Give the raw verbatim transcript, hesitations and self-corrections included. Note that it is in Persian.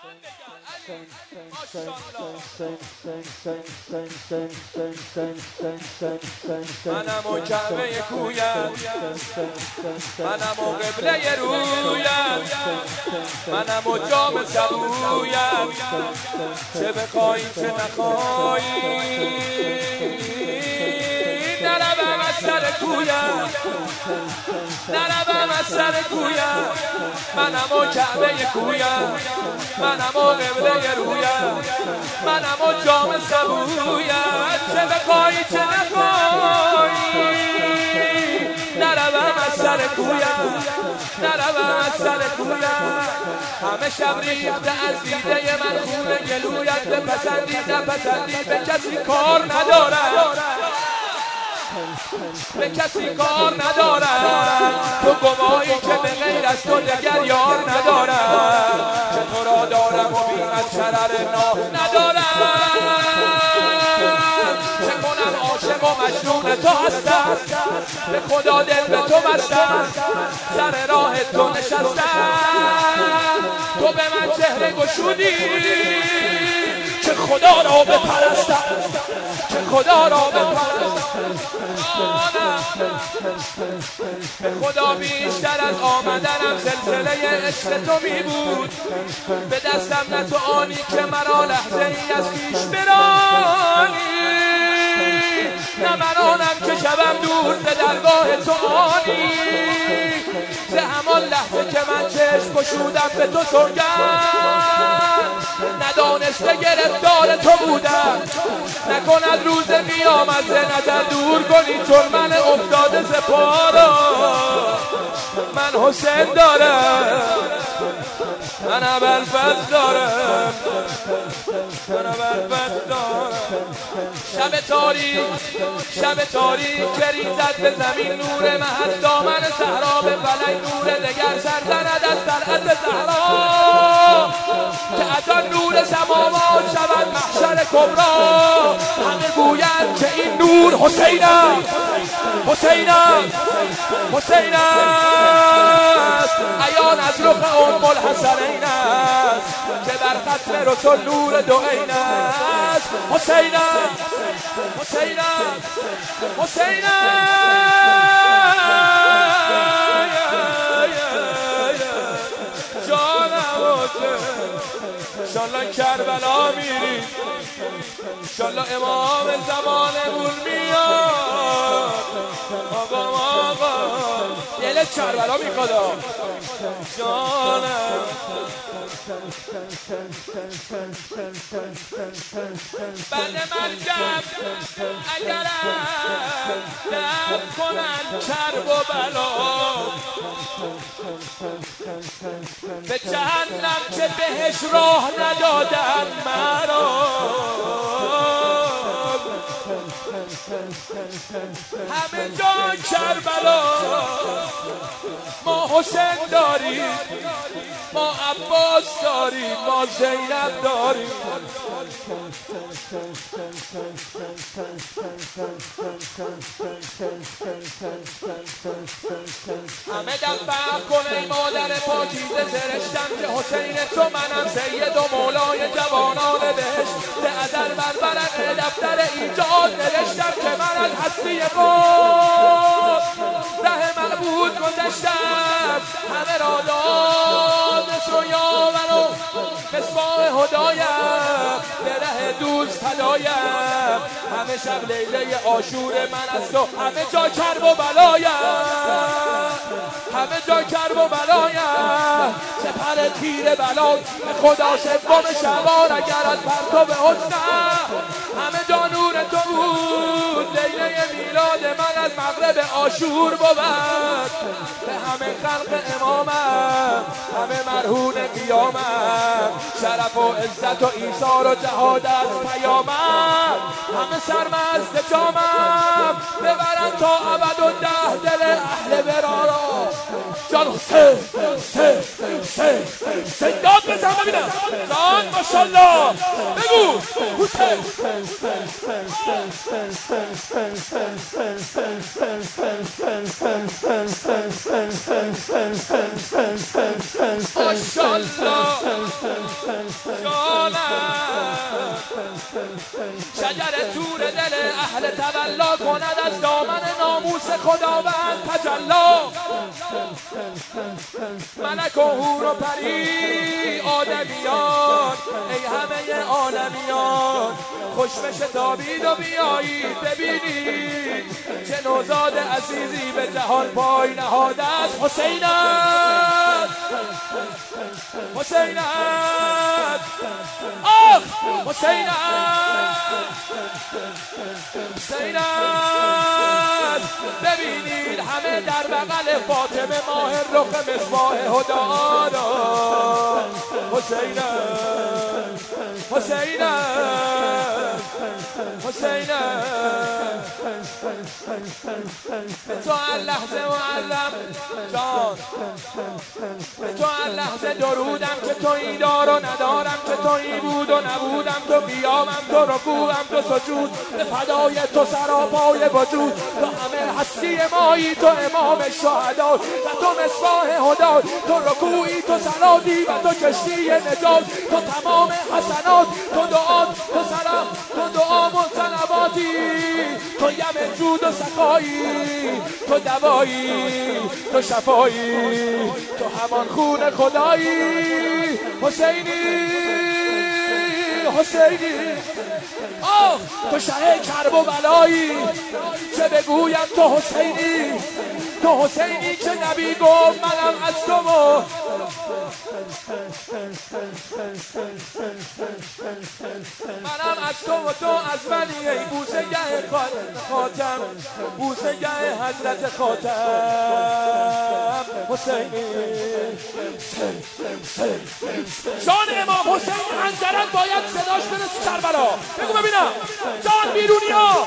منم و کعبه کویم، منم و قبله رویم، منم و جام سبویم، چه بخوایی چه نخوایی نروم از سر کویم، نروم از سر کویم. منم و کعبه کویم، منم و قبله رویم، منم و جام سبویم، چه بخوایی چه نخوایی نروم از سر کویم، نروم از سر کویم. همه شب ریخته از دیده من خونه گلویت، بپسندی نپسندی به کسی کار ندارم، به کسی کار ندارم. تو گواهی که به غیر از تو دگر یار ندارم، که تو را دارم و بیم از شرر نا ندارم. چه کنم عاشق و مجنون تو هستم، به خدا دل به تو بستم، سر راه تو نشستم، تو به من چهره گشودی که خدا را بپرستم، که خدا را بپرستم. به خدا بیشتر از آمدنم سلسله عشق تو می بود، به دستم نه تو آنی که مرا لحظه ای از پیش برانی، نه من آنم که شبم دور ز درگاه تو آنی. ز همان لحظه که من چشم گشودم به تو سوگند، ندانسته گرفتار تو بودم، نکند روز قیامت ز نظر دور کنی، چون من افتاده ز پارا من حسین دارم، من ابوالفضل دارم، من ابوالفضل دارم. شب تاریک، شب تاریک که ریزد به زمین نور محض، دامن صحرا به فلک نور دگر سر زند از طلعت زهرا، که از آن نور سماوات شود محشر کبرا. همه گویند که این نور حسین است، حسین است، حسین است. عیان از رخ ام الحسنین است، که در ختم رسول نور دو عین است. حسین است، حسین است، حسین است. جانم انشالله کربلا میری، انشالله امام زمانمون میاد. آقا آقا دل کربلا میخواد جانم. بند مرکب اگرم دم کنن کرب و بلا، به جهنم که بهش راه ندادن مرا. همه جا کربلا، ما حسین داریم، ما عباس داریم، ما زینب داریم. همه دم فهم کنه مادر پاکیزه زرشتم، که حسین تو منم سید و مولای جوانان بهشت. به ازل بر ورق دفتر ایجاد نوشتم که من از هستی قد ره معبود گذشتم. همه را داد مصر و یاور و مصباح هدایم، به ره دوست هدایم. همه شب لیله عاشور من است و همه جا کرب و بلایم، همه جا کرب و بلایم. سپر تیر بلا به خدا سوم شعبان، اگر از پرتو حسنم همه جا نور تو بود. لیله میلاد من از مغرب عاشور بود، به همه خلق امامم، همه مرهون قیامم. شرف و عزت و ایثار و جهاد از پیامم، همه سرمست جامم. ببرن تا ابد و ده دل اهل برارا. جان حسین حسین حسین حسین داد بزن ببینم جان ماشاءالله بگو حسین ماشاءالله جانم شجر تور دل اهل تولا کند از دامن ناموس خداوند تجلا ملک و حور و پری آدمیان ای همه عالمیان خوش بشتابید و بیایید ببینید چه نوزاد عزیزی به جهان پای نهاده است. حسین است حسین است آخ حسین است حسین است ببینید همه در بغل فاطمه ماه رخ مصباح هدی حسین است حسین است حسین است به تو هر لحظه معلم جان به تو هر لحظه درودم که تو ای دار و ندارم که تو ای بود و نبودم تو قیامم تو رکوعم تو سجود به فدای تو سراپای وجود تو همه هستی مایی تو امام شهدا و تو مصباح هدی تو رکوعی تو صلاتی و تو کشتی نجات تو تمام حسنات تو دعا تو سلام تو دعا و صلواتی تو یم جود و سخایی تو دوایی تو شفایی تو همان خون خدایی حسینی حسینی آه تو شه کرب و بلایی چه بگویم تو حسینی تو حسینی که نبی گفت منم از تو و منم از تو و تو از منی ای بوسه گه خاتم بوسه گه حضرت خاتم حسینی جان امام حسین انجرن باید صداش برسی کربلا بگو ببینم جان بیرونی ها